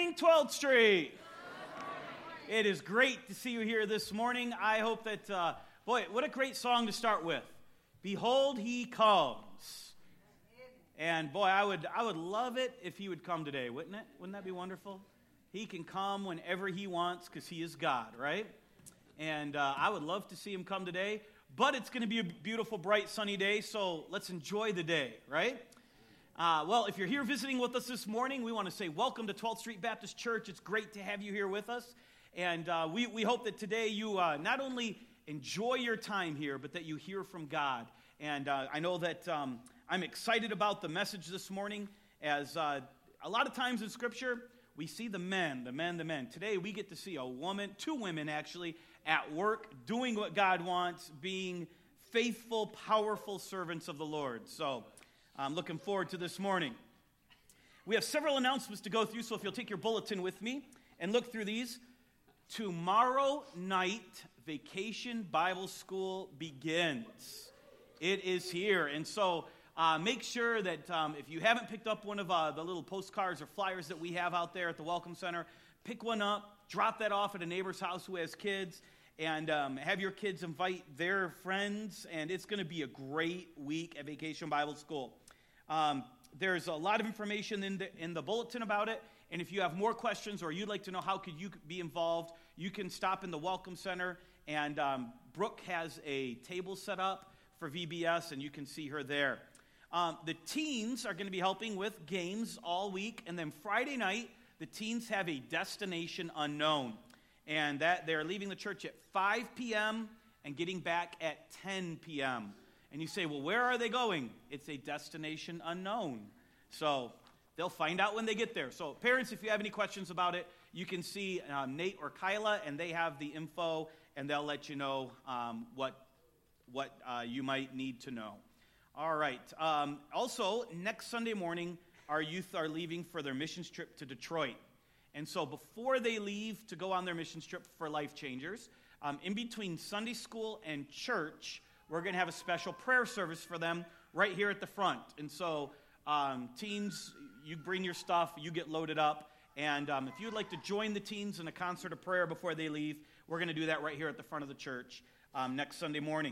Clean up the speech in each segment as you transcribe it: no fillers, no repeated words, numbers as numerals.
morning, 12th Street. It is great to see you here this morning. I hope that, boy, what a great song to start with. Behold, he comes. And boy, I would love it if he would come today, wouldn't it? Wouldn't that be wonderful? He can come whenever he wants because he is God, right? And I would love to see him come today. But it's going to be a beautiful, bright, sunny day, so let's enjoy the day, right? Well, if you're here visiting with us this morning, we want to say welcome to 12th Street Baptist Church. It's great to have you here with us. And we hope that today you not only enjoy your time here, but that you hear from God. And I know that I'm excited about the message this morning, as a lot of times in Scripture, we see the men. Today we get to see a woman, two women actually, at work, doing what God wants, being faithful, powerful servants of the Lord. So I'm looking forward to this morning. We have several announcements to go through, so if you'll take your bulletin with me and look through these. Tomorrow night, Vacation Bible School begins. It is here, and so make sure that if you haven't picked up one of the little postcards or flyers that we have out there at the Welcome Center, pick one up, drop that off at a neighbor's house who has kids, and have your kids invite their friends, and it's going to be a great week at Vacation Bible School. There's a lot of information in the bulletin about it, and if you have more questions or you'd like to know how could you be involved, you can stop in the Welcome Center, and Brooke has a table set up for VBS, and you can see her there. The teens are going to be helping with games all week, and then Friday night, the teens have a destination unknown, and that they're leaving the church at 5 p.m. and getting back at 10 p.m. And you say, well, where are they going? It's a destination unknown. So they'll find out when they get there. So parents, if you have any questions about it, you can see Nate or Kyla, and they have the info, and they'll let you know what you might need to know. All right. Also, next Sunday morning, our youth are leaving for their missions trip to Detroit. And so before they leave to go on their missions trip for Life Changers, in between Sunday school and church, we're going to have a special prayer service for them right here at the front. And so teens, you bring your stuff, you get loaded up. And if you'd like to join the teens in a concert of prayer before they leave, we're going to do that right here at the front of the church next Sunday morning.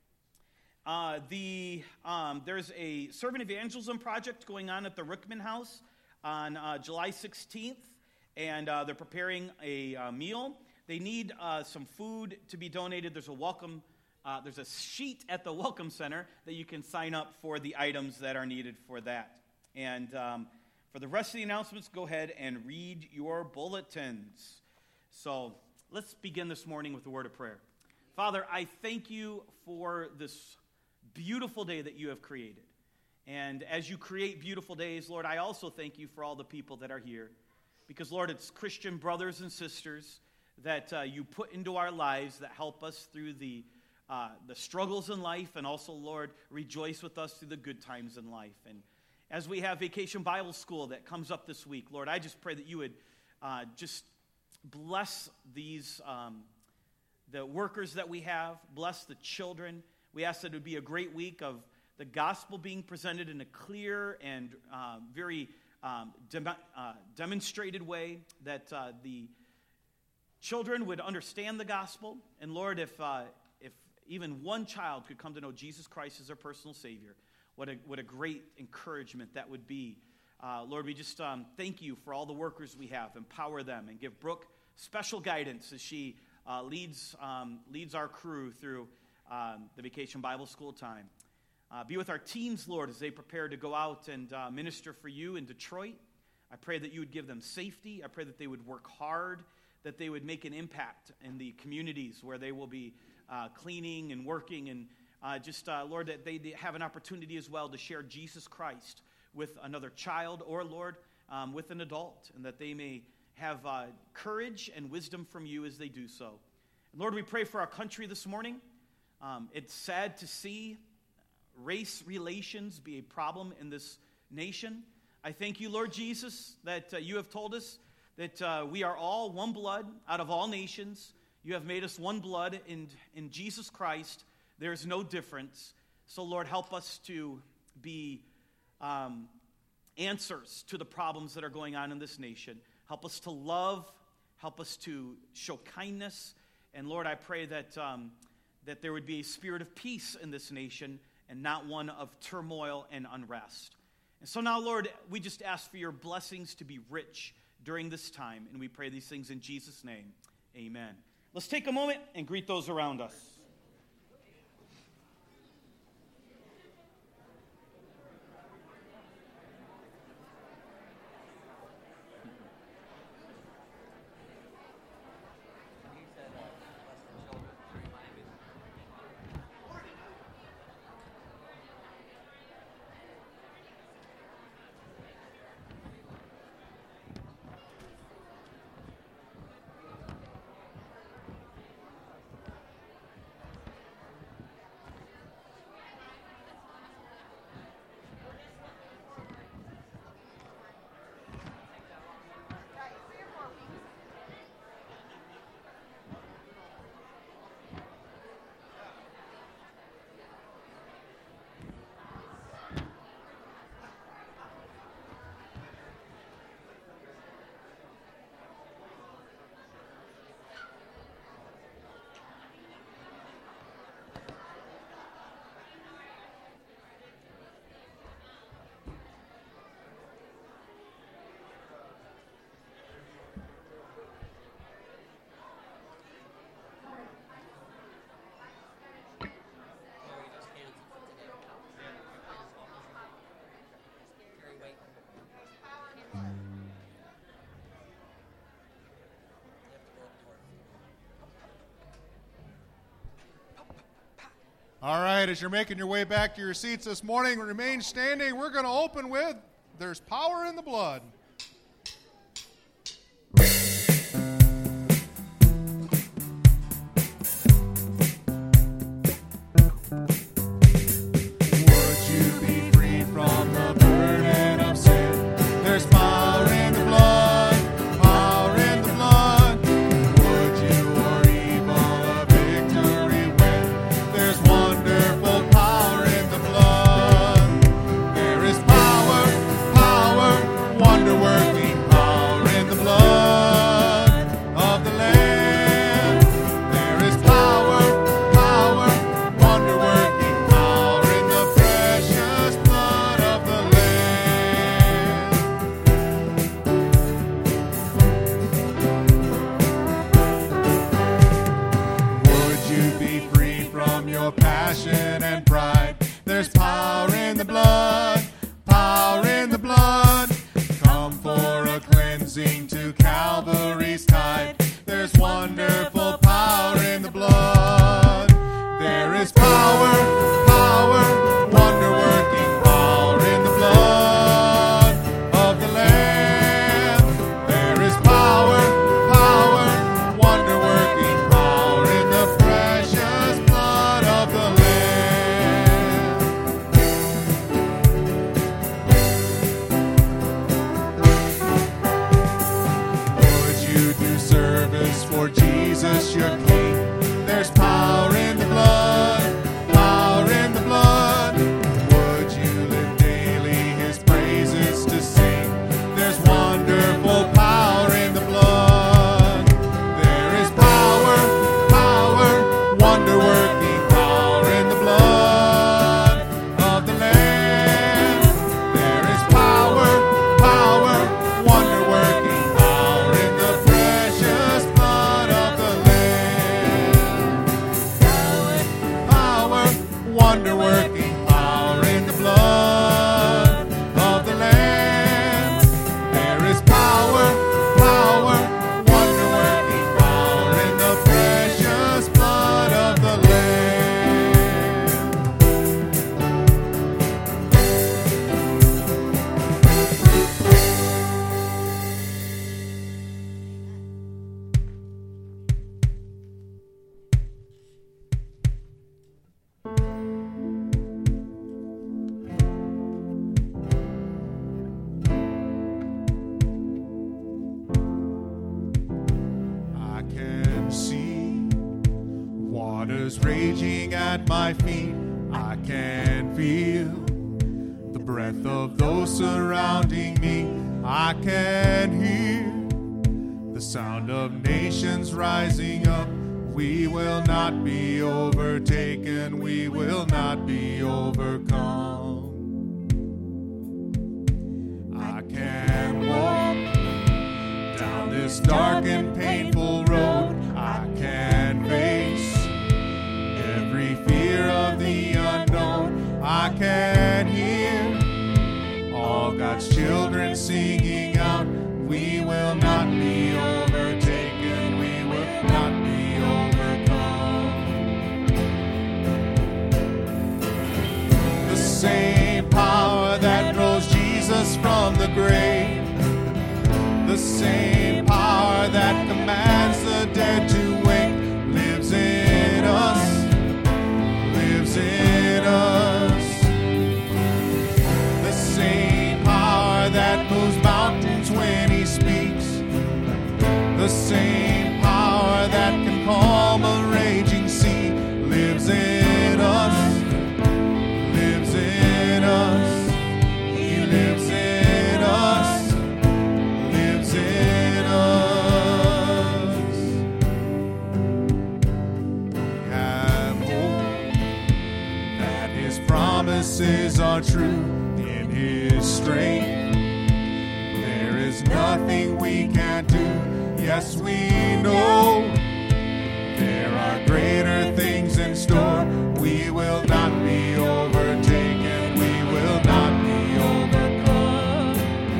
There's a servant evangelism project going on at the Rickman House on July 16th, and they're preparing a meal. They need some food to be donated. There's a sheet at the Welcome Center that you can sign up for the items that are needed for that. And for the rest of the announcements, go ahead and read your bulletins. So let's begin this morning with a word of prayer. Father, I thank you for this beautiful day that you have created. And as you create beautiful days, Lord, I also thank you for all the people that are here. Because, Lord, it's Christian brothers and sisters that you put into our lives that help us through the struggles in life, and also, Lord, rejoice with us through the good times in life. And as we have Vacation Bible School that comes up this week, Lord, I just pray that you would just bless these the workers that we have, bless the children. We ask that it would be a great week of the gospel being presented in a clear and very demonstrated way, that the children would understand the gospel. And Lord, if even one child could come to know Jesus Christ as their personal Savior, what a great encouragement that would be. Lord, we just thank you for all the workers we have. Empower them and give Brooke special guidance as she leads our crew through the Vacation Bible School time. Be with our teens, Lord, as they prepare to go out and minister for you in Detroit. I pray that you would give them safety. I pray that they would work hard, that they would make an impact in the communities where they will be cleaning and working, and Lord, that they have an opportunity as well to share Jesus Christ with another child, or, Lord, with an adult, and that they may have courage and wisdom from you as they do so. And Lord, we pray for our country this morning. It's sad to see race relations be a problem in this nation. I thank you, Lord Jesus, that you have told us that we are all one blood out of all nations. You have made us one blood in Jesus Christ. There's no difference. So, Lord, help us to be answers to the problems that are going on in this nation. Help us to love. Help us to show kindness. And Lord, I pray that that there would be a spirit of peace in this nation and not one of turmoil and unrest. And so now, Lord, we just ask for your blessings to be rich during this time. And we pray these things in Jesus' name. Amen. Let's take a moment and greet those around us. All right, as you're making your way back to your seats this morning, remain standing. We're going to open with There's Power in the Blood. Raging at my feet, I can feel the breath of those surrounding me. I can hear The sound of nations rising up. We will not be overtaken. We will not be overcome. I can walk down this dark and painful road. I can face every fear of the unknown. I can hear all God's children singing out. We will not be overtaken. We will not be overcome. The same power that rose Jesus from the grave, the same power that commands the dead to wake, lives in us, lives in us. The same power that moves mountains when He speaks, the same power that can calm a raging sea, lives in us, lives in us. He lives in us, lives in us. We have hope that His promises are true. In His strength there is nothing we can't do. Yes, we know there are greater things in store. We will not be overtaken. We will not be overcome.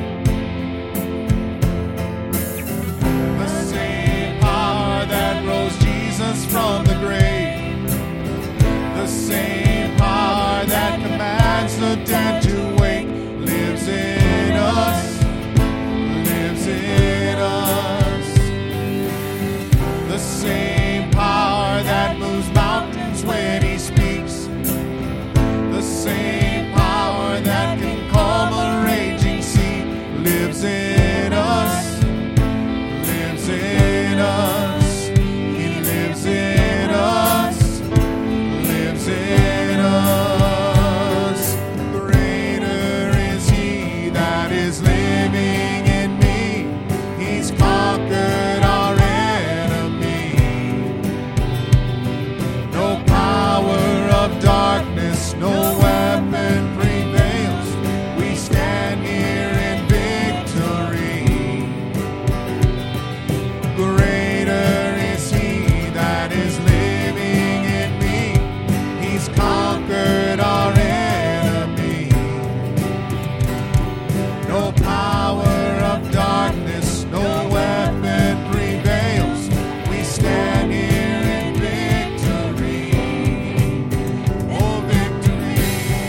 The same power that rose Jesus from the grave, the same power that commands the dead to wake, lives in us, lives in us. The same power that moves mountains when He speaks, the same power that can calm a raging sea, lives in us, lives in us. He lives in us, lives in us. Greater is He that is living in me. He's conquered our enemy. No power of darkness, no weapon prevails. We stand here in victory. Greater is He that is living in me. He's conquered our enemy. No power of darkness, no weapon prevails. We stand here in victory. Oh, victory.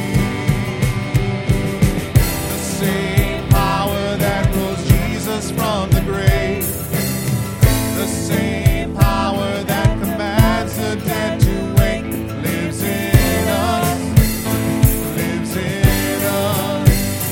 The same power that rose Jesus from the grave, the same power that commands the dead to wake, lives in us, lives in us.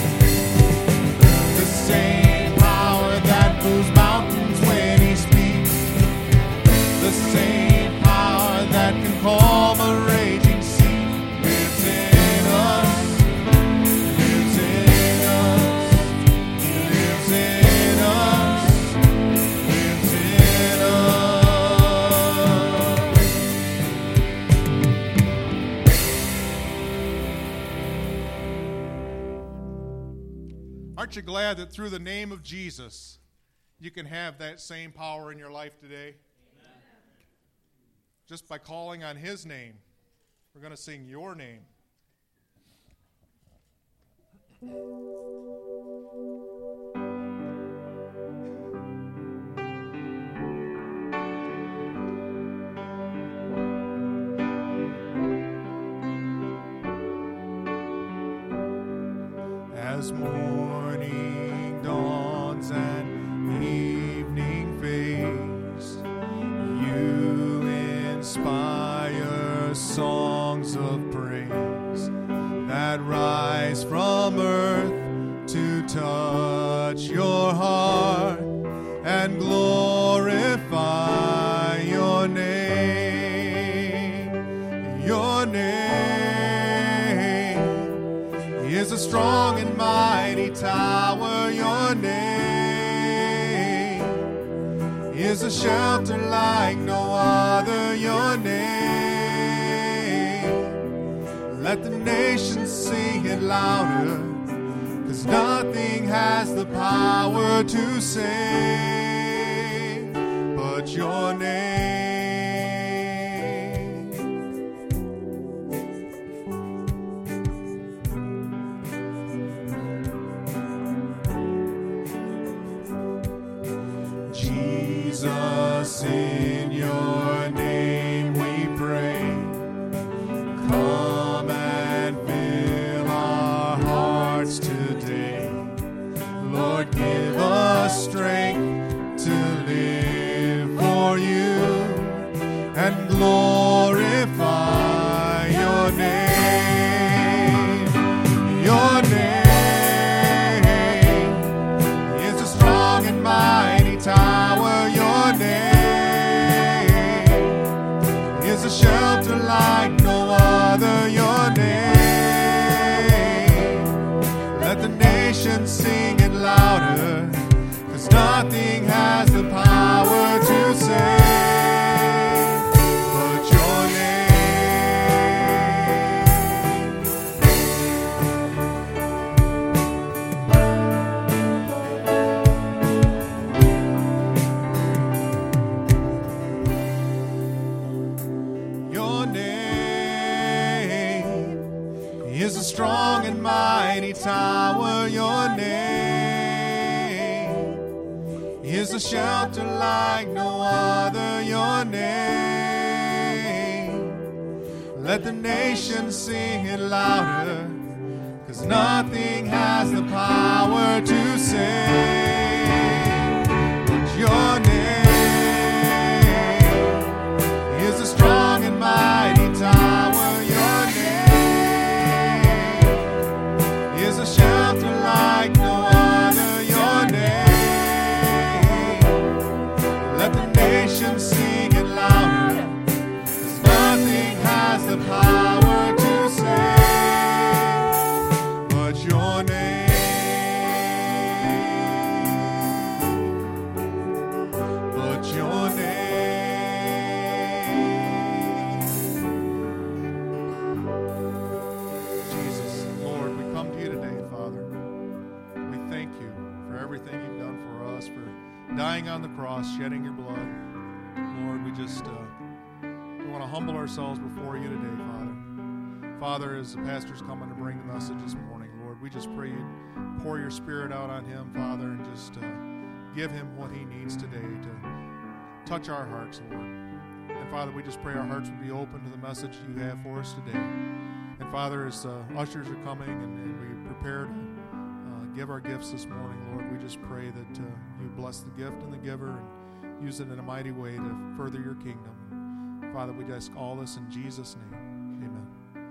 The same power that moves mountains when He speaks, the same power that can calm a raging sea, lives in us, lives in us. He lives in us, lives in us. Aren't you glad that through the name of Jesus, you can have that same power in your life today? Just by calling on His name. We're going to sing Your Name. As morning dawns and evening fades, You inspire songs of praise that rise from earth to touch Your heart and glorify Your name. Your name is a strong and mighty tower. Your name is a shelter like no other. Your name, let the nations sing it louder, 'cause nothing has the power to save but your name. Jesus, in your name we pray. Come and fill our hearts today. Lord, give us strength to live for you and glorify your name. Your name is a strong and mighty tower. Your name is a shelter like no other. Your name, let the nations sing it louder, 'cause nothing has the power to save but your name. Your name is a strong and mighty tower. Your name is a shelter like no other. Your name, let the nations sing it louder, 'cause nothing has the power to save but your name is a strong and mighty tower. Your name is a shelter like no other. Your name, let the nations sing it louder, 'cause nothing has the power to save but your name. But your name. Jesus, Lord, we come to you today, Father. We thank you for everything you've done for us, for dying on the cross, shedding your blood. Lord, we just we want to humble ourselves before you today, Father. Father, as the pastor's coming to bring the message this morning, Lord, we just pray you pour your Spirit out on him, Father, and just give him what he needs today to touch our hearts, Lord. And Father, we just pray our hearts would be open to the message you have for us today. And Father, as ushers are coming and we prepare to give our gifts this morning, Lord, we just pray that you bless the gift and the giver and use it in a mighty way to further your kingdom. Father, we ask all this in Jesus' name. Amen.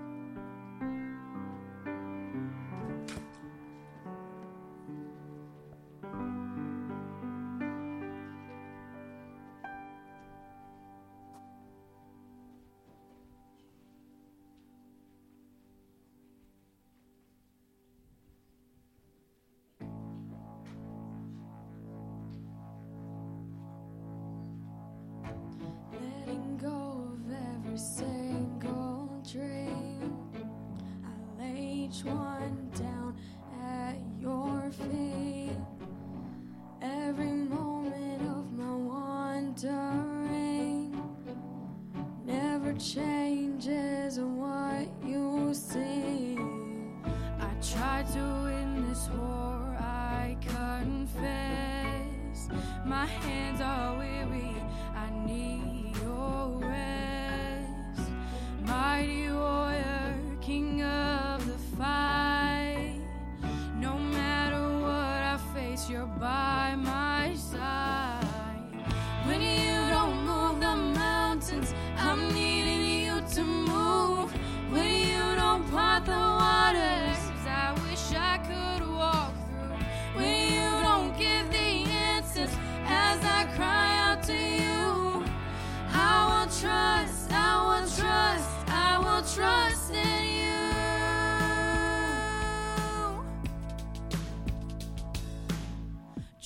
Letting go of every single dream, I lay each one down at your feet. Every moment of my wandering never changes what you see. I tried to win this war, I confess. My hands are weary, I need your rest. Mighty warrior, king of the fight. No matter what I face, you're by my side. When you don't move the mountains, I'm needing you to move. When you don't part the waters, I wish I could walk through. When you don't give the answers as I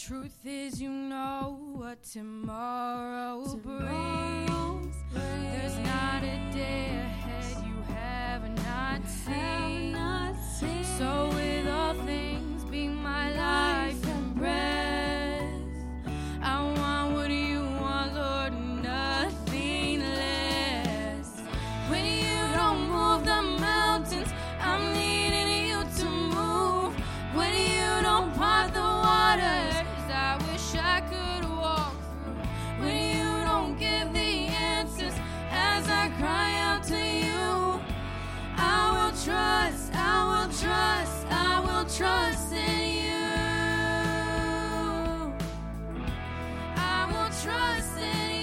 truth is, you know what tomorrow brings. There's not a day ahead you have not seen. So with all things being my life and breath, I want what you want, Lord, nothing less. When you don't move the mountains, I'm needing you to move. When you don't part the waters, I wish I could walk through. When you don't give the answers as I cry out to you, I will trust, I will trust, I will trust in you. I will trust in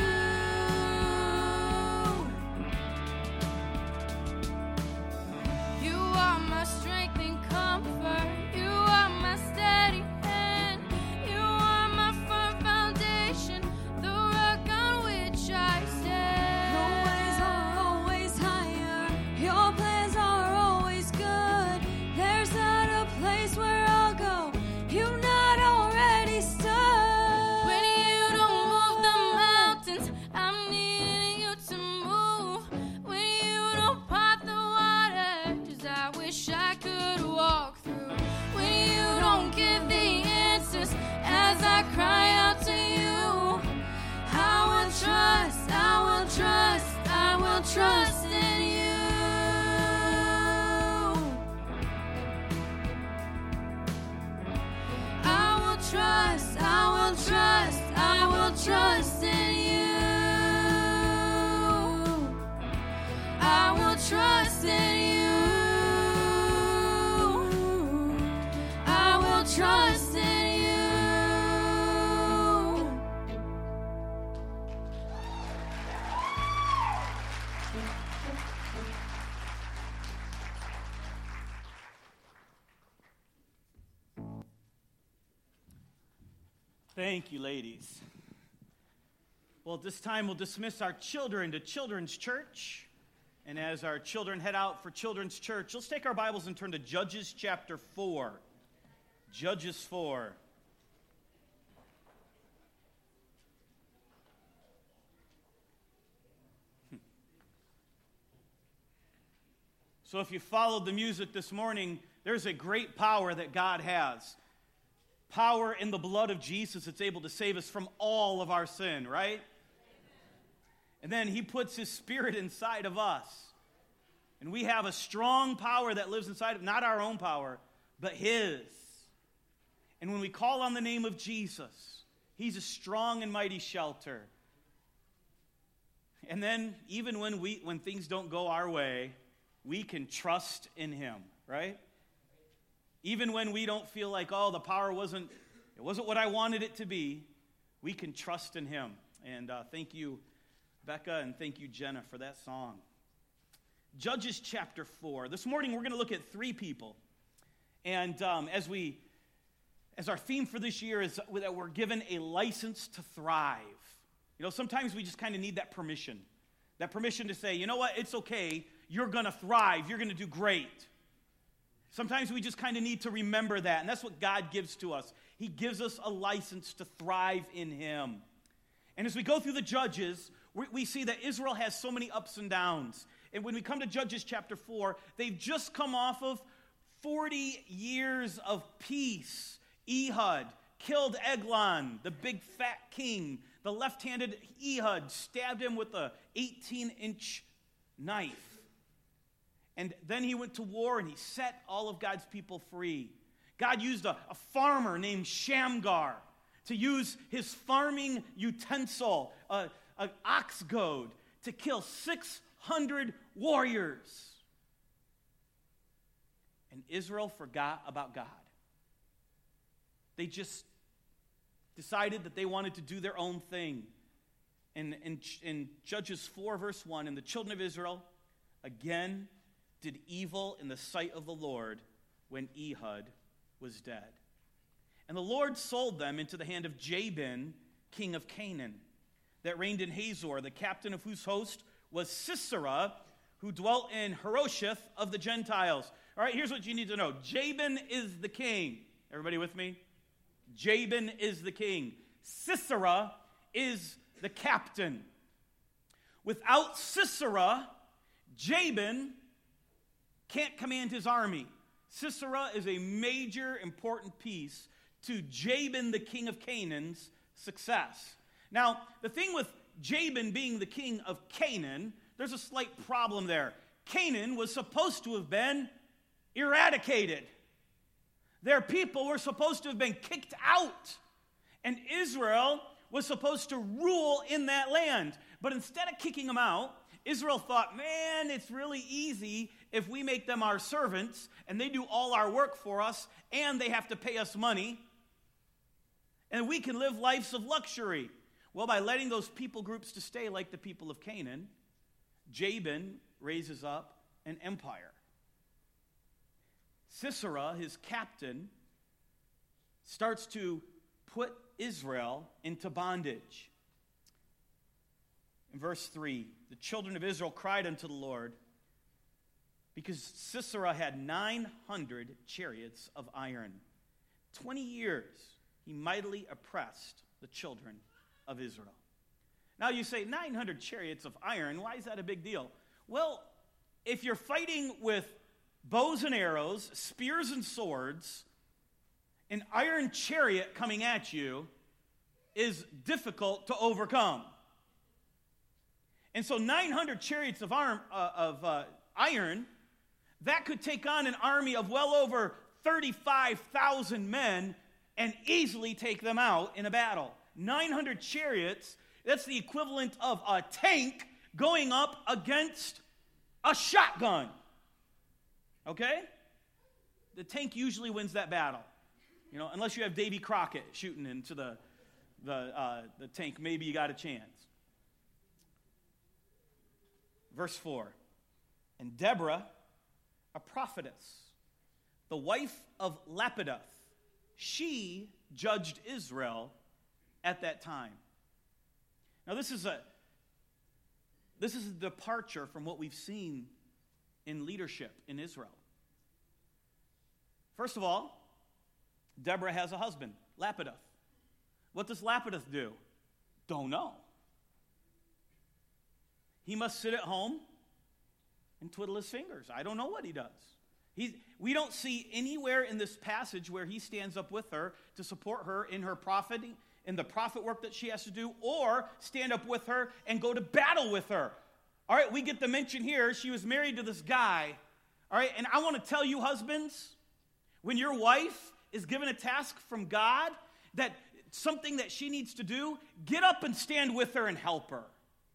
you. You are my strength and comfort. You are my steady hand. You are my firm foundation, the rock on which I stand. Your ways are always higher. Your plans are always good. There's not a place where I'll go you've not already stood. When you don't move the mountains, I'm needing you to move. When you don't part the waters, I wish I could walk through. When you don't give the answers as I cry out to you, I will trust, I will trust, I will trust in you. I will trust, I will trust, I will trust in you. I will trust in you. I will trust in you. Thank you, ladies. Well, at this time, we'll dismiss our children to Children's Church. And as our children head out for Children's Church, let's take our Bibles and turn to Judges chapter 4. Judges 4. So if you followed the music this morning, there's a great power that God has. Power in the blood of Jesus that's able to save us from all of our sin, right? And then he puts his Spirit inside of us. And we have a strong power that lives inside of, not our own power, but his. And when we call on the name of Jesus, he's a strong and mighty shelter. And then even when things don't go our way, we can trust in him, right? Even when we don't feel like, oh, the power wasn't what I wanted it to be, we can trust in him. And thank you, Becca, and thank you, Jenna, for that song. Judges chapter 4. This morning we're going to look at 3 people. And as our theme for this year is that we're given a license to thrive. You know, sometimes we just kind of need that permission to say, you know what, it's okay, you're going to thrive, you're going to do great. Sometimes we just kind of need to remember that, and that's what God gives to us. He gives us a license to thrive in him. And as we go through the Judges, we see that Israel has so many ups and downs. And when we come to Judges chapter 4, they've just come off of 40 years of peace. Ehud killed Eglon, the big fat king. The left-handed Ehud stabbed him with a 18-inch knife. And then he went to war and he set all of God's people free. God used a farmer named Shamgar to use his farming utensil, an ox goad, to kill 600 warriors. And Israel forgot about God. They just decided that they wanted to do their own thing. In Judges 4, verse 1, and the children of Israel again did evil in the sight of the Lord when Ehud was dead. And the Lord sold them into the hand of Jabin, king of Canaan, that reigned in Hazor, the captain of whose host was Sisera, who dwelt in Harosheth of the Gentiles. All right, here's what you need to know. Jabin is the king. Everybody with me? Jabin is the king. Sisera is the captain. Without Sisera, Jabin can't command his army. Sisera is a major, important piece to Jabin, the king of Canaan's success. Now, the thing with Jabin being the king of Canaan, there's a slight problem there. Canaan was supposed to have been eradicated. Their people were supposed to have been kicked out. And Israel was supposed to rule in that land. But instead of kicking them out, Israel thought, man, it's really easy if we make them our servants and they do all our work for us and they have to pay us money. And we can live lives of luxury. Well, by letting those people groups to stay like the people of Canaan, Jabin raises up an empire. Sisera, his captain, starts to put Israel into bondage. In verse 3, the children of Israel cried unto the Lord because Sisera had 900 chariots of iron. 20 years he mightily oppressed the children of Israel. Now you say, 900 chariots of iron, why is that a big deal? Well, if you're fighting with bows and arrows, spears and swords, an iron chariot coming at you is difficult to overcome. And so 900 chariots of iron, that could take on an army of well over 35,000 men and easily take them out in a battle. 900 chariots, that's the equivalent of a tank going up against a shotgun. Okay? The tank usually wins that battle. You know, unless you have Davy Crockett shooting into the tank, maybe you got a chance. Verse 4, and Deborah, a prophetess, the wife of Lapidoth, she judged Israel at that time. Now this is a departure from what we've seen in leadership in Israel. First of all, Deborah has a husband, Lapidoth. What does Lapidoth do? Don't know. He must sit at home and twiddle his fingers. I don't know what he does. We don't see anywhere in this passage where he stands up with her to support her in her propheting, in the prophet work that she has to do, or stand up with her and go to battle with her. All right, we get the mention here. She was married to this guy. All right, and I want to tell you, husbands, when your wife is given a task from God, that something that she needs to do, get up and stand with her and help her.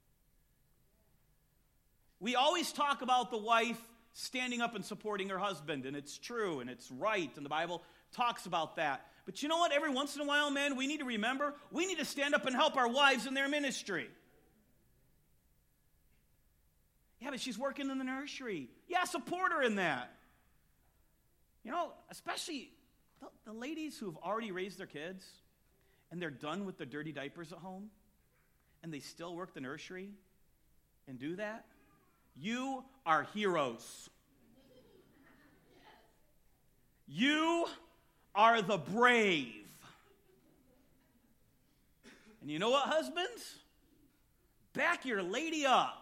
We always talk about the wife standing up and supporting her husband, and it's true, and it's right, and the Bible talks about that. But you know what? Every once in a while, man, we need to remember, we need to stand up and help our wives in their ministry. Yeah, but she's working in the nursery. Yeah, support her in that. You know, especially the ladies who have already raised their kids, and they're done with the dirty diapers at home, and they still work the nursery and do that. You are heroes. You are the brave. And you know what, husbands? Back your lady up.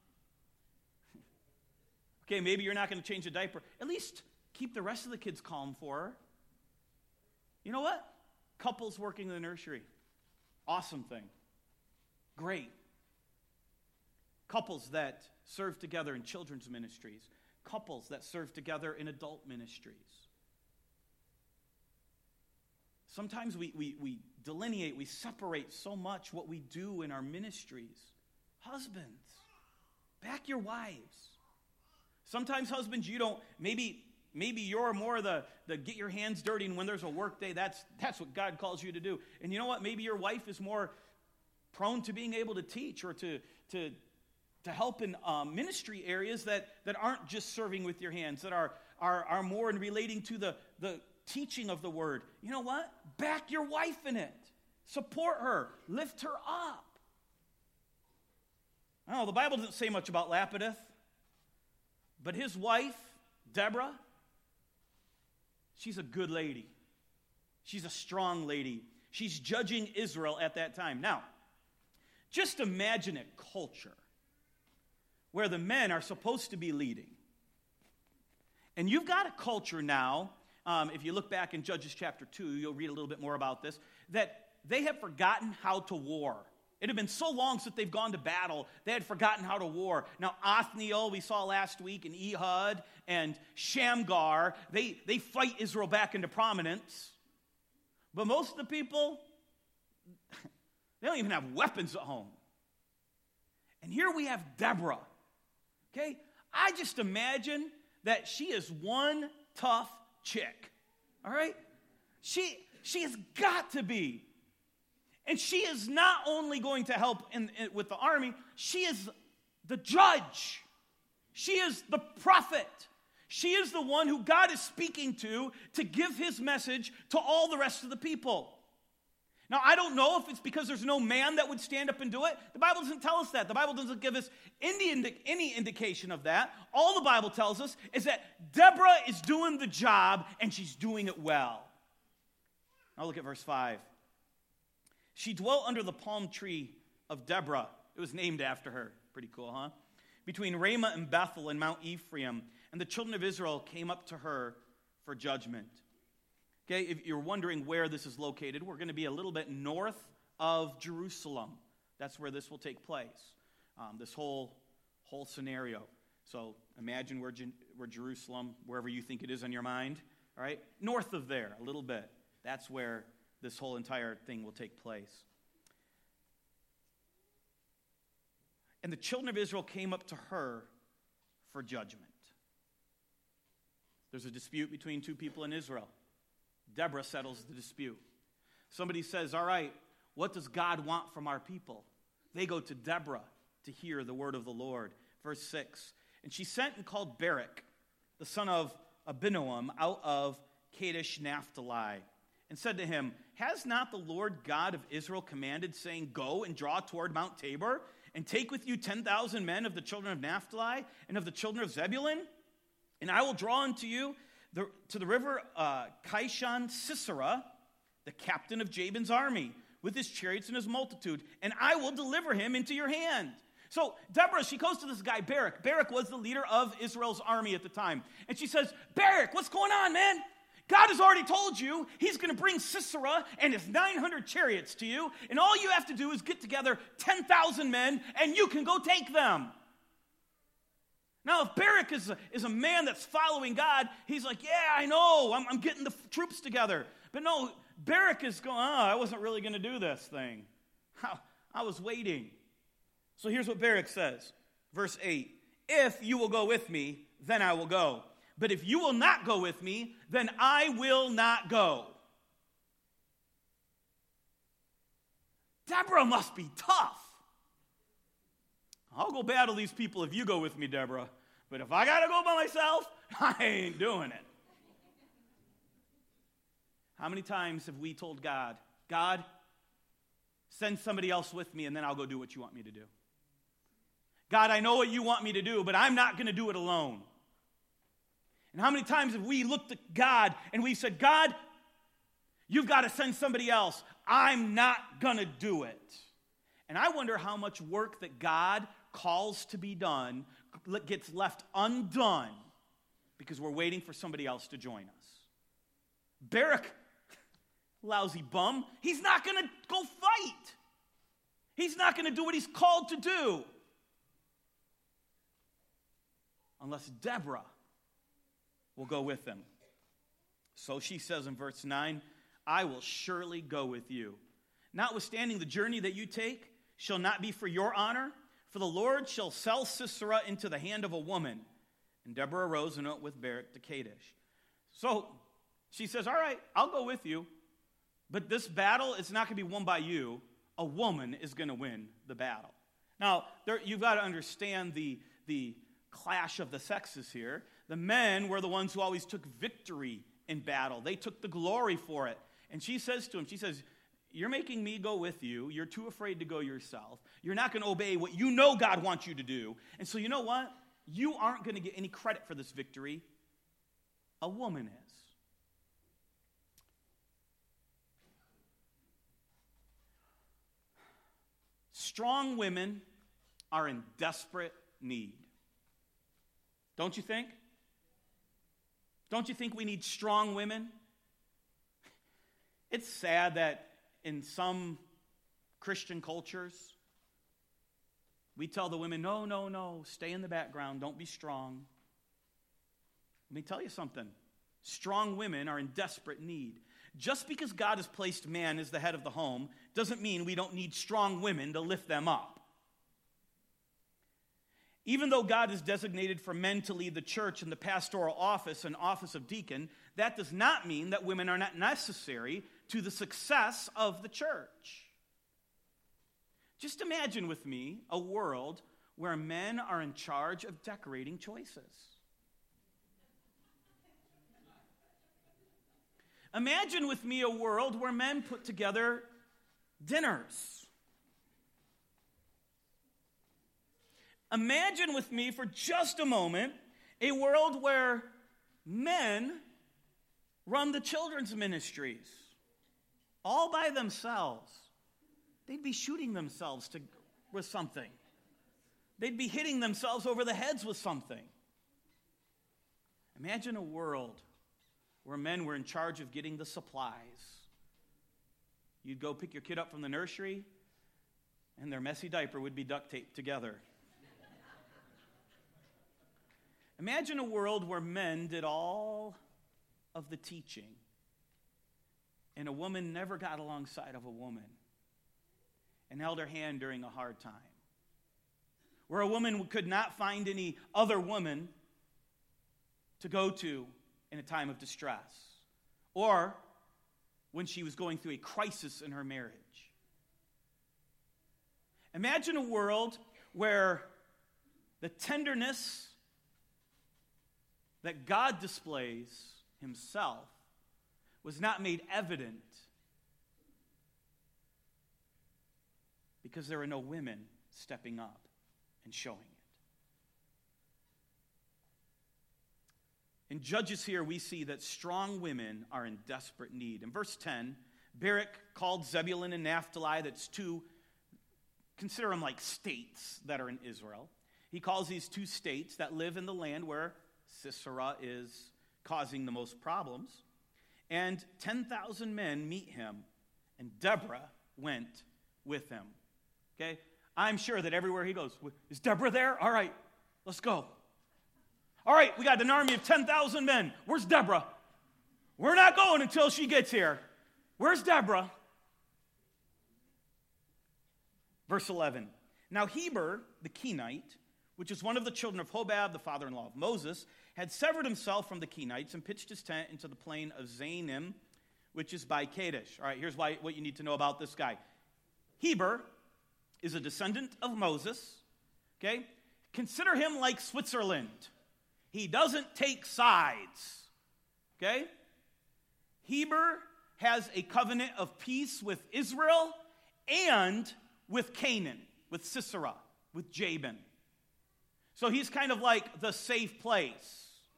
Okay, maybe you're not going to change a diaper. At least keep the rest of the kids calm for her. You know what? Couples working in the nursery. Awesome thing. Great. Couples that serve together in children's ministries. Couples that serve together in adult ministries. Sometimes we delineate, we separate so much what we do in our ministries. Husbands, back your wives. Sometimes husbands, you don't, maybe you're more the get your hands dirty, and when there's a work day, that's what God calls you to do. And you know what? Maybe your wife is more prone to being able to teach or to help in ministry areas that aren't just serving with your hands, that are more in relating to the teaching of the word. You know what? Back your wife in it. Support her. Lift her up. I don't know, the Bible doesn't say much about Lapidoth, but his wife, Deborah, she's a good lady. She's a strong lady. She's judging Israel at that time. Now, just imagine a culture where the men are supposed to be leading. And you've got a culture now, if you look back in Judges chapter 2, you'll read a little bit more about this, that they have forgotten how to war. It had been so long since they've gone to battle, they had forgotten how to war. Now, Othniel, we saw last week, and Ehud, and Shamgar, they fight Israel back into prominence. But most of the people, they don't even have weapons at home. And here we have Deborah. Okay? I just imagine that she is one tough chick. All right? She has got to be. And she is not only going to help with the army, she is the judge. She is the prophet. She is the one who God is speaking to give his message to all the rest of the people. Now, I don't know if it's because there's no man that would stand up and do it. The Bible doesn't tell us that. The Bible doesn't give us any indication of that. All the Bible tells us is that Deborah is doing the job, and she's doing it well. Now look at verse 5. She dwelt under the palm tree of Deborah. It was named after her. Pretty cool, huh? Between Ramah and Bethel and Mount Ephraim. And the children of Israel came up to her for judgment. Okay, if you're wondering where this is located, we're going to be a little bit north of Jerusalem. That's where this will take place. This whole scenario. So imagine where Jerusalem, wherever you think it is in your mind, all right? North of there, a little bit. That's where this whole entire thing will take place. And the children of Israel came up to her for judgment. There's a dispute between two people in Israel. Deborah settles the dispute. Somebody says, all right, what does God want from our people? They go to Deborah to hear the word of the Lord. Verse 6, and she sent and called Barak, the son of Abinoam, out of Kadesh Naphtali, and said to him, has not the Lord God of Israel commanded, saying, go and draw toward Mount Tabor, and take with you 10,000 men of the children of Naphtali and of the children of Zebulun? And I will draw unto you to the river Kishon Sisera, the captain of Jabin's army, with his chariots and his multitude, and I will deliver him into your hand. So Deborah, she goes to this guy, Barak. Barak was the leader of Israel's army at the time. And she says, Barak, what's going on, man? God has already told you he's going to bring Sisera and his 900 chariots to you, and all you have to do is get together 10,000 men, and you can go take them. Now, if Barak is a man that's following God, he's like, yeah, I know, I'm getting the troops together. But no, Barak is going, I wasn't really going to do this thing. I was waiting. So here's what Barak says, verse 8, if you will go with me, then I will go. But if you will not go with me, then I will not go. Deborah must be tough. I'll go battle these people if you go with me, Deborah. But if I got to go by myself, I ain't doing it. How many times have we told God, God, send somebody else with me and then I'll go do what you want me to do? God, I know what you want me to do, but I'm not going to do it alone. And how many times have we looked at God and we've said, God, you've got to send somebody else. I'm not going to do it. And I wonder how much work that God calls to be done gets left undone because we're waiting for somebody else to join us. Barak, lousy bum, he's not going to go fight. He's not going to do what he's called to do. Unless Deborah will go with him. So she says in verse 9, I will surely go with you. Notwithstanding the journey that you take shall not be for your honor, for the Lord shall sell Sisera into the hand of a woman. And Deborah arose and went with Barak to Kadesh. So she says, all right, I'll go with you, but this battle is not going to be won by you. A woman is going to win the battle. Now, you've got to understand the clash of the sexes here. The men were the ones who always took victory in battle. They took the glory for it. And she says to him, she says, you're making me go with you. You're too afraid to go yourself. You're not going to obey what you know God wants you to do. And so you know what? You aren't going to get any credit for this victory. A woman is. Strong women are in desperate need. Don't you think? Don't you think we need strong women? It's sad that in some Christian cultures, we tell the women, no, stay in the background, don't be strong. Let me tell you something. Strong women are in desperate need. Just because God has placed man as the head of the home doesn't mean we don't need strong women to lift them up. Even though God has designated for men to lead the church in the pastoral office and office of deacon, that does not mean that women are not necessary to the success of the church. Just imagine with me a world where men are in charge of decorating choices. Imagine with me a world where men put together dinners. Imagine with me for just a moment a world where men run the children's ministries all by themselves. They'd be shooting themselves with something. They'd be hitting themselves over the heads with something. Imagine a world where men were in charge of getting the supplies. You'd go pick your kid up from the nursery, and their messy diaper would be duct taped together. Imagine a world where men did all of the teaching, and a woman never got alongside of a woman and held her hand during a hard time. Where a woman could not find any other woman to go to in a time of distress, or when she was going through a crisis in her marriage. Imagine a world where the tenderness that God displays himself was not made evident because there are no women stepping up and showing it. In Judges here, we see that strong women are in desperate need. In verse 10, Barak called Zebulun and Naphtali, that's two, consider them like states that are in Israel. He calls these two states that live in the land where Sisera is causing the most problems. And 10,000 men meet him, and Deborah went with him. Okay? I'm sure that everywhere he goes, is Deborah there? All right, let's go. All right, we got an army of 10,000 men. Where's Deborah? We're not going until she gets here. Where's Deborah? Verse 11. Now Heber, the Kenite, which is one of the children of Hobab, the father-in-law of Moses, had severed himself from the Kenites and pitched his tent into the plain of Zaanim, which is by Kadesh. All right, here's what you need to know about this guy. Heber is a descendant of Moses. Okay? Consider him like Switzerland. He doesn't take sides. Okay? Heber has a covenant of peace with Israel and with Canaan, with Sisera, with Jabin. So he's kind of like the safe place.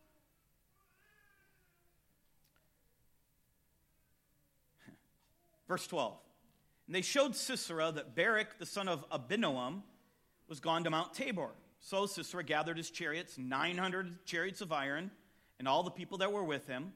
Verse 12. And they showed Sisera that Barak, the son of Abinoam, was gone to Mount Tabor. So Sisera gathered his chariots, 900 chariots of iron, and all the people that were with him.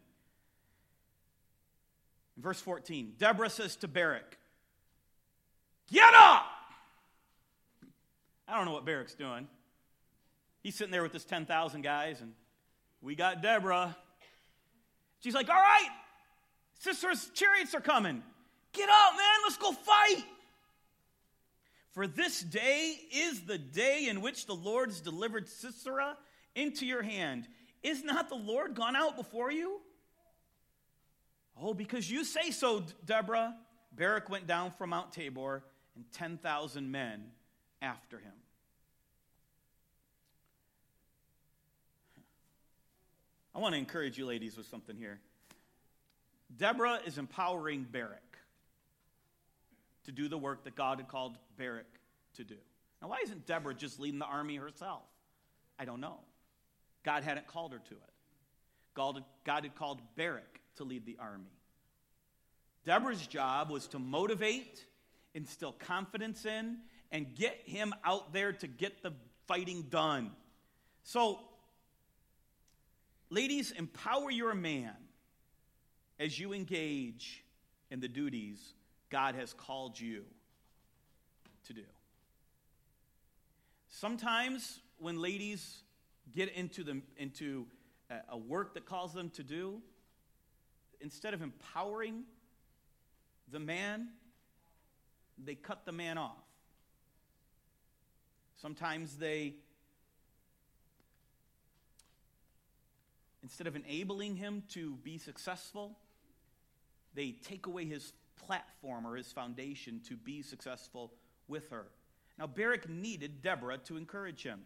In verse 14, Deborah says to Barak, "Get up!" I don't know what Barak's doing. He's sitting there with his 10,000 guys, and we got Deborah. She's like, "All right, Sisera's chariots are coming. Get up, man, let's go fight. For this day is the day in which the Lord has delivered Sisera into your hand. Is not the Lord gone out before you?" "Oh, because you say so, Deborah." Barak went down from Mount Tabor, and 10,000 men after him. I want to encourage you ladies with something here. Deborah is empowering Barak to do the work that God had called Barak to do. Now, why isn't Deborah just leading the army herself? I don't know. God hadn't called her to it. God had called Barak to lead the army. Deborah's job was to motivate, instill confidence in, and get him out there to get the fighting done. So, ladies, empower your man as you engage in the duties God has called you to do. Sometimes when ladies get into a work that calls them to do, instead of empowering the man, they cut the man off. Sometimes they, instead of enabling him to be successful, they take away his platform or his foundation to be successful with her. Now, Barak needed Deborah to encourage him.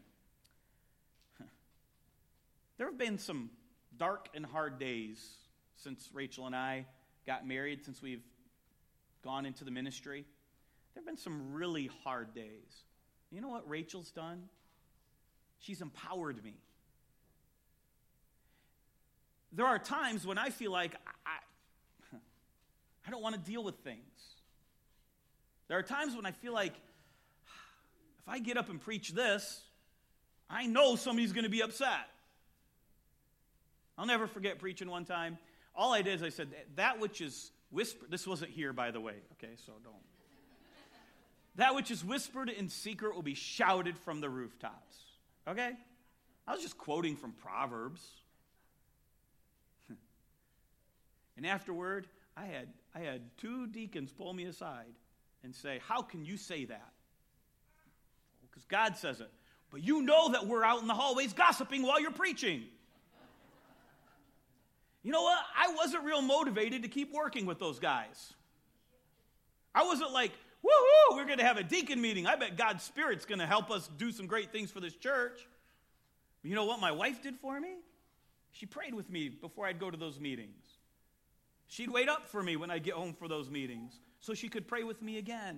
There have been some dark and hard days since Rachel and I got married, since we've gone into the ministry. There have been some really hard days. You know what Rachel's done? She's empowered me. There are times when I feel like I don't want to deal with things. There are times when I feel like if I get up and preach this, I know somebody's going to be upset. I'll never forget preaching one time. All I did is I said, that which is whispered, this wasn't here, by the way, okay, so don't. That which is whispered in secret will be shouted from the rooftops, okay? I was just quoting from Proverbs. And afterward, I had two deacons pull me aside and say, how can you say that? Because God says it. But you know that we're out in the hallways gossiping while you're preaching. You know what? I wasn't real motivated to keep working with those guys. I wasn't like, woohoo, we're going to have a deacon meeting. I bet God's Spirit's going to help us do some great things for this church. But you know what my wife did for me? She prayed with me before I'd go to those meetings. She'd wait up for me when I'd get home for those meetings so she could pray with me again.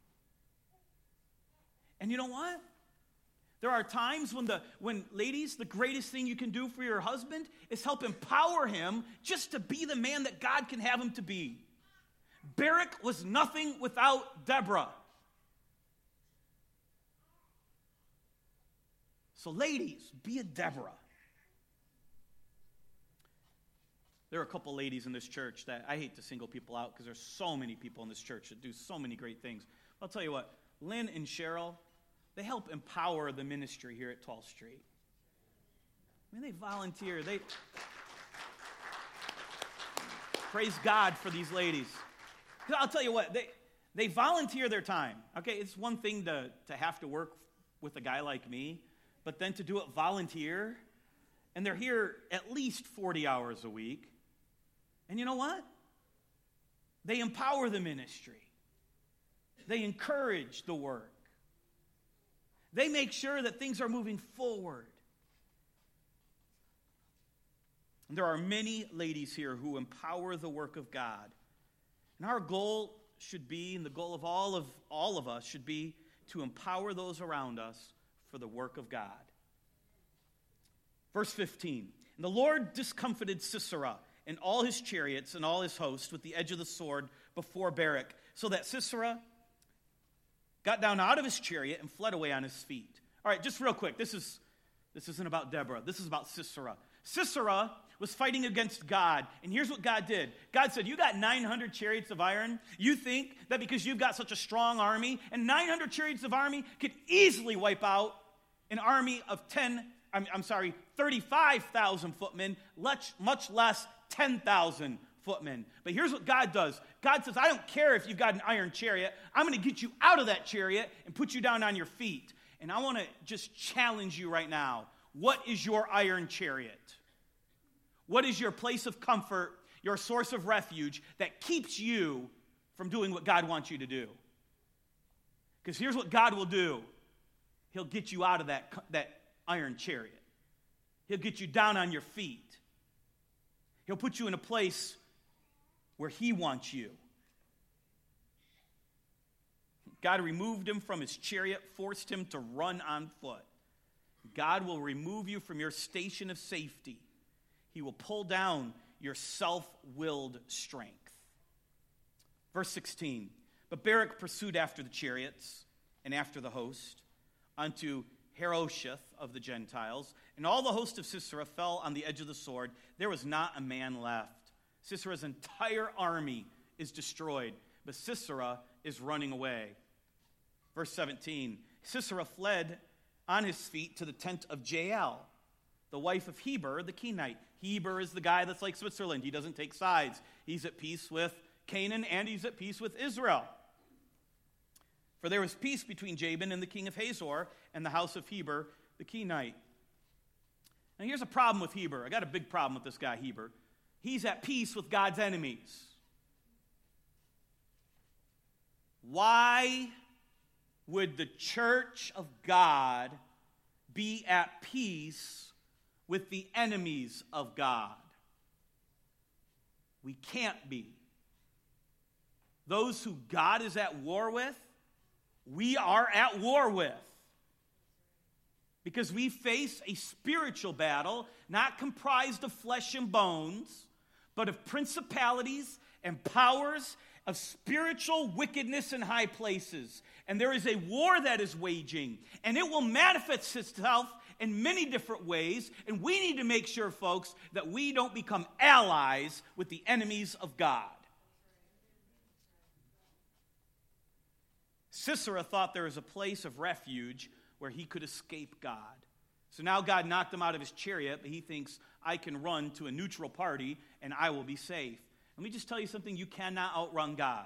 And you know what? There are times when ladies, the greatest thing you can do for your husband is help empower him just to be the man that God can have him to be. Barak was nothing without Deborah. So ladies, be a Deborah. There are a couple ladies in this church that I hate to single people out because there's so many people in this church that do so many great things. I'll tell you what, Lynn and Cheryl, they help empower the ministry here at 12th Street. I mean, they volunteer. Praise God for these ladies. I'll tell you what, they volunteer their time. Okay, it's one thing to have to work with a guy like me, but then to do it volunteer, and they're here at least 40 hours a week. And you know what? They empower the ministry. They encourage the work. They make sure that things are moving forward. And there are many ladies here who empower the work of God. And our goal should be, and the goal of all of us should be, to empower those around us for the work of God. Verse 15, and the Lord discomfited Sisera and all his chariots and all his host with the edge of the sword before Barak, so that Sisera got down out of his chariot and fled away on his feet. All right, just real quick, this isn't about Deborah. This is about Sisera. Sisera was fighting against God, and here's what God did. God said, you got 900 chariots of iron. You think that because you've got such a strong army, and 900 chariots of army could easily wipe out an army of 35,000 footmen, much less 10,000 footmen. But here's what God does. God says, I don't care if you've got an iron chariot. I'm going to get you out of that chariot and put you down on your feet. And I want to just challenge you right now. What is your iron chariot? What is your place of comfort, your source of refuge that keeps you from doing what God wants you to do? Because here's what God will do. He'll get you out of that iron chariot. He'll get you down on your feet. He'll put you in a place where He wants you. God removed him from his chariot, forced him to run on foot. God will remove you from your station of safety. He will pull down your self-willed strength. Verse 16, but Barak pursued after the chariots and after the host, unto Harosheth of the Gentiles, and all the host of Sisera fell on the edge of the sword. There was not a man left. Sisera's entire army is destroyed, but Sisera is running away. Verse 17, Sisera fled on his feet to the tent of Jael, the wife of Heber the Kenite. Heber is the guy that's like Switzerland. He doesn't take sides. He's at peace with Canaan, and he's at peace with Israel. For there was peace between Jabin and the king of Hazor and the house of Heber the Kenite. Now here's a problem with Heber. I got a big problem with this guy, Heber. He's at peace with God's enemies. Why would the church of God be at peace with the enemies of God? We can't be. Those who God is at war with, we are at war with. Because we face a spiritual battle, not comprised of flesh and bones, but of principalities and powers, of spiritual wickedness in high places. And there is a war that is waging, and it will manifest itself in many different ways, and we need to make sure, folks, that we don't become allies with the enemies of God. Sisera thought there was a place of refuge where he could escape God. So now God knocked him out of his chariot, but he thinks, I can run to a neutral party and I will be safe. Let me just tell you something, you cannot outrun God.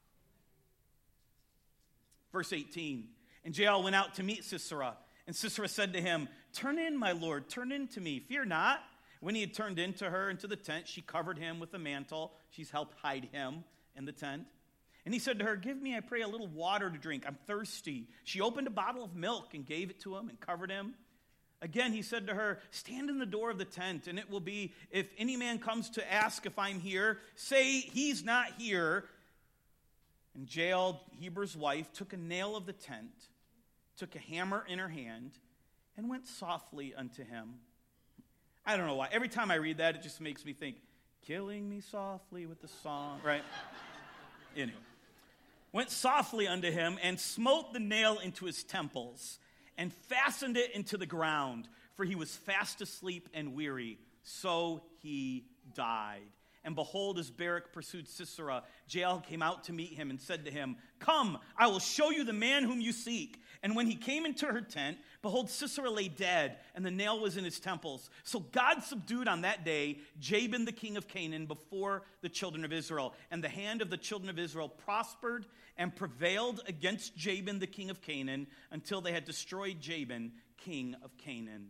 Verse 18, and Jael went out to meet Sisera, and Sisera said to him, turn in, my lord, turn in to me, fear not. When he had turned into her into the tent, she covered him with a mantle. She's helped hide him in the tent. And he said to her, give me, I pray, a little water to drink. I'm thirsty. She opened a bottle of milk and gave it to him and covered him. Again, he said to her, stand in the door of the tent, and it will be, if any man comes to ask if I'm here, say he's not here. And Jael, Heber's wife, took a nail of the tent, took a hammer in her hand, and went softly unto him. I don't know why. Every time I read that, it just makes me think, killing me softly with the song, right? Anyway. Went softly unto him and smote the nail into his temples and fastened it into the ground, for he was fast asleep and weary. So he died. And behold, as Barak pursued Sisera, Jael came out to meet him and said to him, come, I will show you the man whom you seek. And when he came into her tent, behold, Sisera lay dead, and the nail was in his temples. So God subdued on that day Jabin the king of Canaan before the children of Israel. And the hand of the children of Israel prospered and prevailed against Jabin the king of Canaan until they had destroyed Jabin, king of Canaan.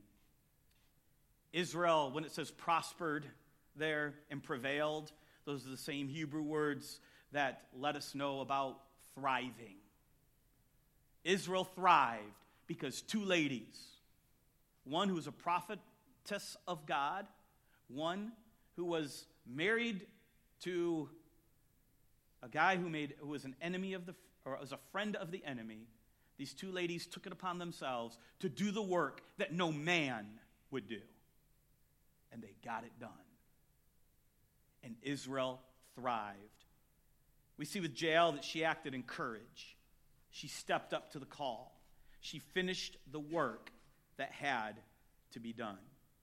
Israel, when it says prospered there and prevailed, those are the same Hebrew words that let us know about thriving. Israel thrived because two ladies, one who was a prophetess of God, one who was married to a guy who was an enemy of or was a friend of the enemy. These two ladies took it upon themselves to do the work that no man would do. And they got it done. And Israel thrived. We see with Jael that she acted in courage. She stepped up to the call. She finished the work that had to be done.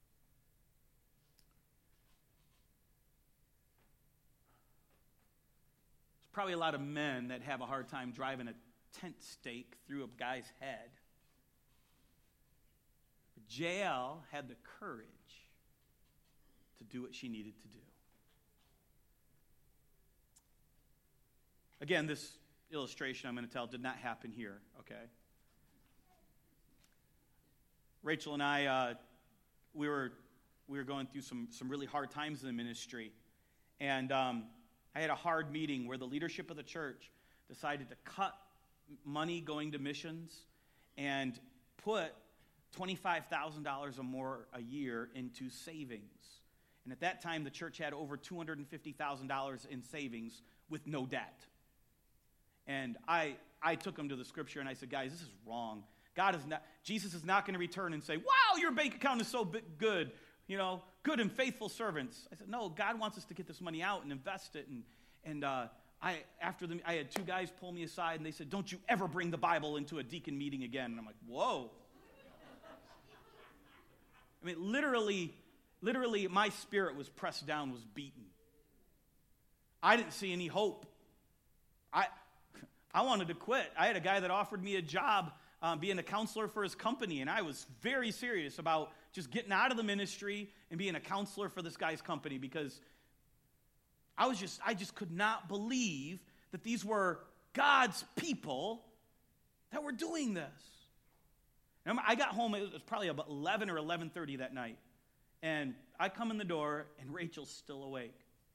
There's probably a lot of men that have a hard time driving a tent stake through a guy's head. But Jael had the courage to do what she needed to do. Again, this illustration I'm going to tell did not happen here, okay? Rachel and I, we were going through some really hard times in the ministry. And I had a hard meeting where the leadership of the church decided to cut money going to missions and put $25,000 or more a year into savings. And at that time, the church had over $250,000 in savings with no debt. And I took them to the scripture and I said, guys, this is wrong. Jesus is not going to return and say, wow, your bank account is so good, good and faithful servants. I said, no, God wants us to get this money out and invest it and I had two guys pull me aside, and they said, "Don't you ever bring the Bible into a deacon meeting again." And I'm like, whoa. I mean, literally, my spirit was pressed down, was beaten. I didn't see any hope. I wanted to quit. I had a guy that offered me a job being a counselor for his company, and I was very serious about just getting out of the ministry and being a counselor for this guy's company, because I just could not believe that these were God's people that were doing this. And I got home, it was probably about 11 or 11:30 that night, and I come in the door, and Rachel's still awake.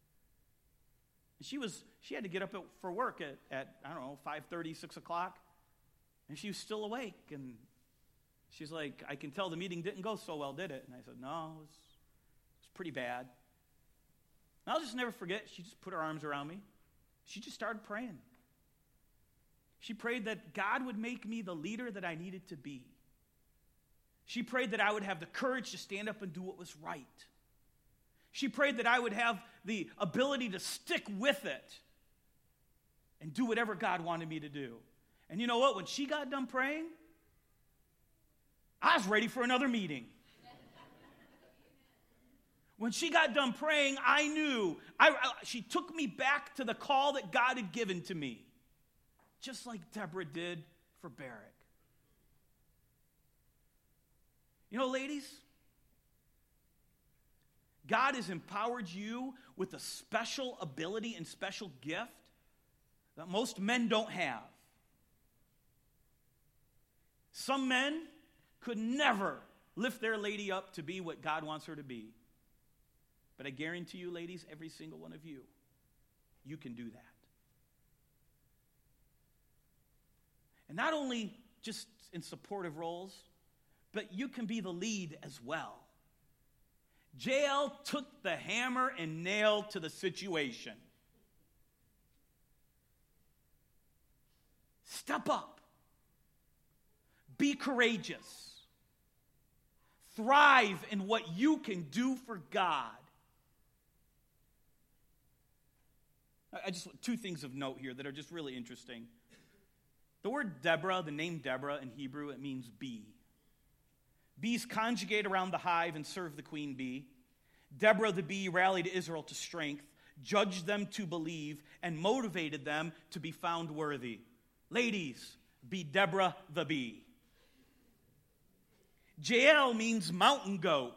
She had to get up for work at I don't know, 5:30, 6 o'clock, and she was still awake, and she's like, "I can tell the meeting didn't go so well, did it?" And I said, "No, it was pretty bad." And I'll just never forget, she just put her arms around me. She just started praying. She prayed that God would make me the leader that I needed to be. She prayed that I would have the courage to stand up and do what was right. She prayed that I would have the ability to stick with it and do whatever God wanted me to do. And you know what? When she got done praying, I was ready for another meeting. When she got done praying, I knew. She took me back to the call that God had given to me, just like Deborah did for Barak. You know, ladies, God has empowered you with a special ability and special gift that most men don't have. Some men could never lift their lady up to be what God wants her to be. But I guarantee you, ladies, every single one of you can do that. And not only just in supportive roles, but you can be the lead as well. Jael took the hammer and nail to the situation. Step up. Be courageous. Thrive in what you can do for God. Two things of note here that are just really interesting. The word Deborah, the name Deborah in Hebrew, it means bee. Bees conjugate around the hive and serve the queen bee. Deborah the bee rallied Israel to strength, judged them to believe, and motivated them to be found worthy. Ladies, be Deborah the bee. Jael means mountain goat.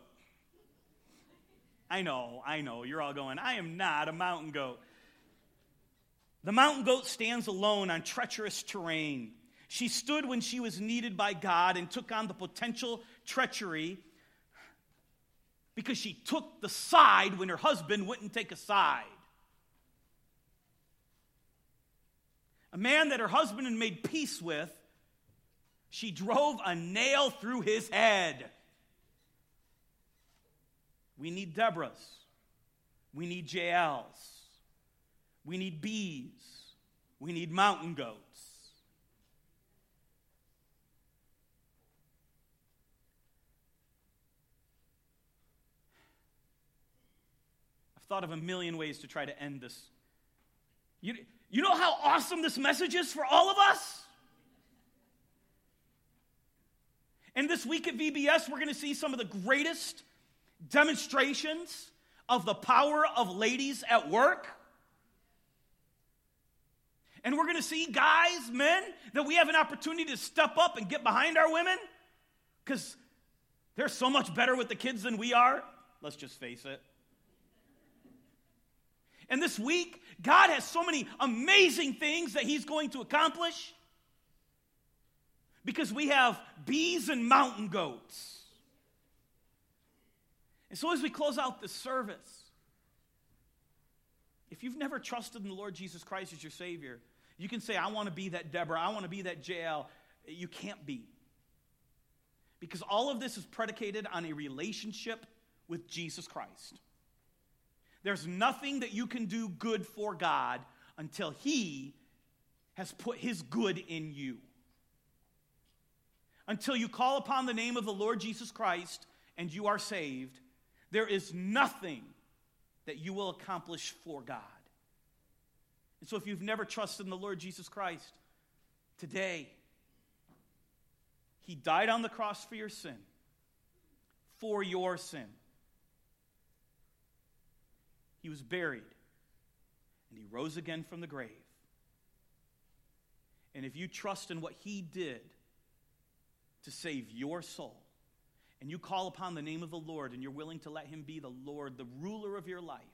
I know, you're all going, I am not a mountain goat. The mountain goat stands alone on treacherous terrain. She stood when she was needed by God and took on the potential treachery because she took the side when her husband wouldn't take a side. A man that her husband had made peace with, she drove a nail through his head. We need Deborahs. We need Jaels. We need bees. We need mountain goats. I've thought of a million ways to try to end this. You know how awesome this message is for all of us? And this week at VBS, we're going to see some of the greatest demonstrations of the power of ladies at work. And we're going to see guys, men, that we have an opportunity to step up and get behind our women because they're so much better with the kids than we are. Let's just face it. And this week, God has so many amazing things that He's going to accomplish because we have bees and mountain goats. And so as we close out this service, if you've never trusted in the Lord Jesus Christ as your Savior, you can say, I want to be that Deborah, I want to be that Jael. You can't be. Because all of this is predicated on a relationship with Jesus Christ. There's nothing that you can do good for God until He has put His good in you. Until you call upon the name of the Lord Jesus Christ and you are saved, there is nothing that you will accomplish for God. And so if you've never trusted in the Lord Jesus Christ, today, he died on the cross for your sin. For your sin. He was buried. And he rose again from the grave. And if you trust in what he did to save your soul, and you call upon the name of the Lord, and you're willing to let him be the Lord, the ruler of your life,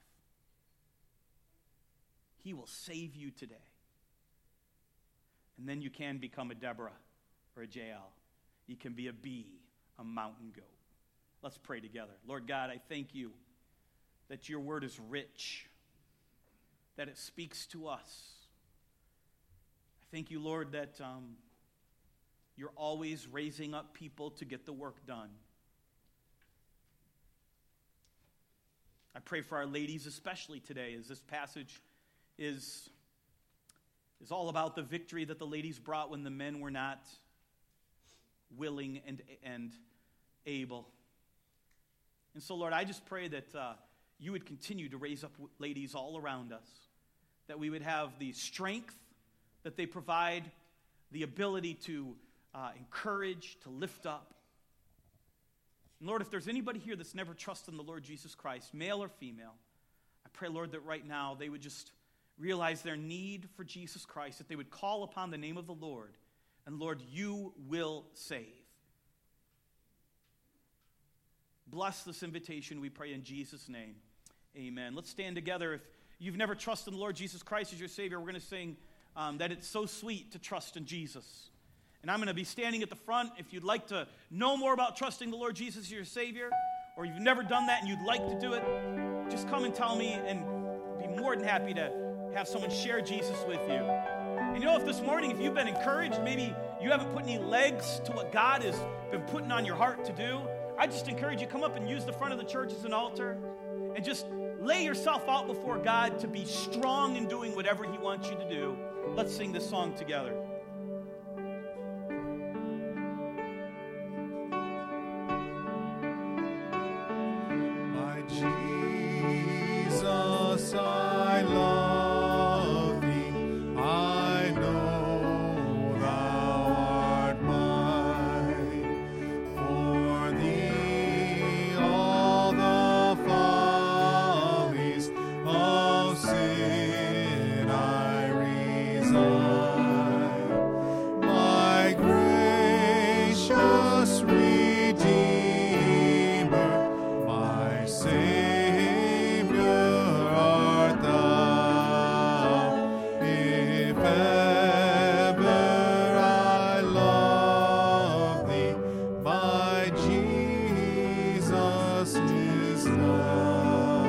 he will save you today. And then you can become a Deborah or a Jael. You can be a bee, a mountain goat. Let's pray together. Lord God, I thank you that your word is rich, that it speaks to us. I thank you, Lord, that you're always raising up people to get the work done. I pray for our ladies especially today, as this passage is all about the victory that the ladies brought when the men were not willing and able. And so, Lord, I just pray that you would continue to raise up ladies all around us, that we would have the strength that they provide, the ability to encourage, to lift up. And Lord, if there's anybody here that's never trusted in the Lord Jesus Christ, male or female, I pray, Lord, that right now they would just realize their need for Jesus Christ, that they would call upon the name of the Lord, and Lord, you will save. Bless this invitation, we pray in Jesus' name. Amen. Let's stand together. If you've never trusted in the Lord Jesus Christ as your Savior, we're going to sing that it's so sweet to trust in Jesus. And I'm going to be standing at the front. If you'd like to know more about trusting the Lord Jesus as your Savior, or you've never done that and you'd like to do it, just come and tell me, and be more than happy to have someone share Jesus with you. And you know, if this morning, if you've been encouraged, maybe you haven't put any legs to what God has been putting on your heart to do, I just encourage you to come up and use the front of the church as an altar and just lay yourself out before God to be strong in doing whatever he wants you to do. Let's sing this song together. My Jesus, I love thee. I know thou art mine. For thee all the follies of sin I resign. My gracious Redeemer, my Savior art thou. If ever I love thee, my Jesus is love.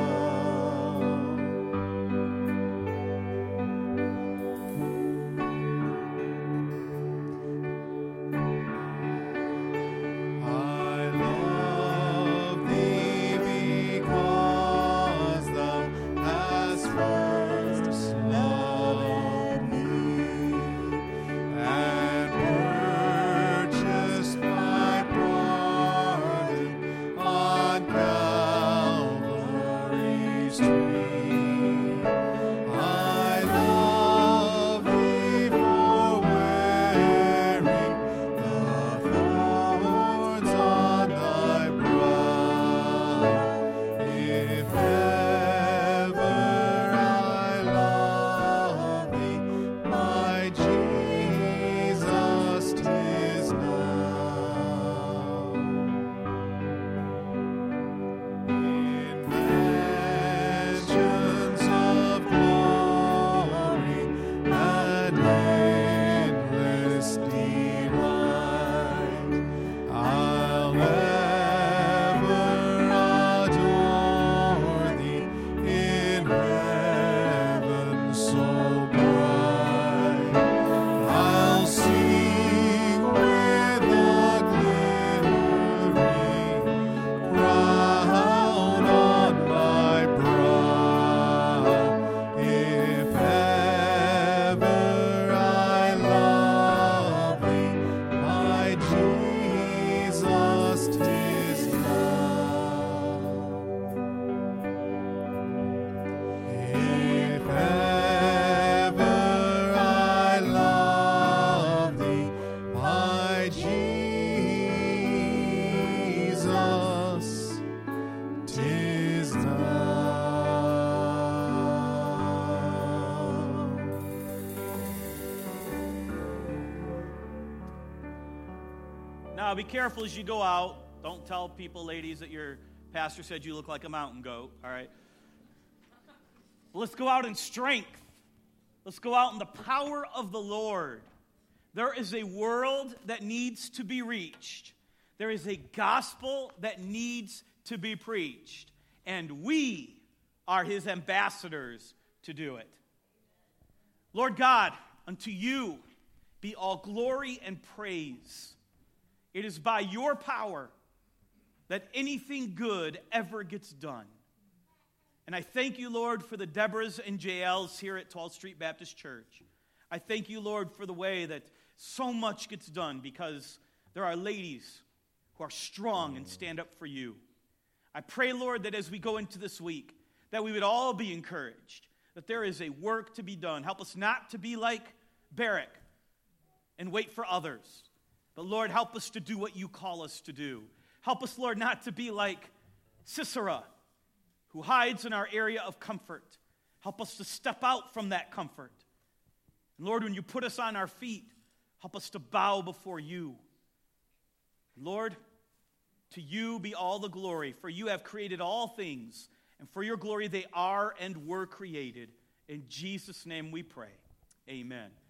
Now, be careful as you go out. Don't tell people, ladies, that your pastor said you look like a mountain goat, all right? But let's go out in strength. Let's go out in the power of the Lord. There is a world that needs to be reached. There is a gospel that needs to be preached. And we are his ambassadors to do it. Lord God, unto you be all glory and praise. It is by your power that anything good ever gets done. And I thank you, Lord, for the Deborahs and JLs here at 12th Street Baptist Church. I thank you, Lord, for the way that so much gets done because there are ladies who are strong and stand up for you. I pray, Lord, that as we go into this week, that we would all be encouraged, that there is a work to be done. Help us not to be like Barak and wait for others. But, Lord, help us to do what you call us to do. Help us, Lord, not to be like Sisera, who hides in our area of comfort. Help us to step out from that comfort. And, Lord, when you put us on our feet, help us to bow before you. Lord, to you be all the glory, for you have created all things, and for your glory they are and were created. In Jesus' name we pray. Amen.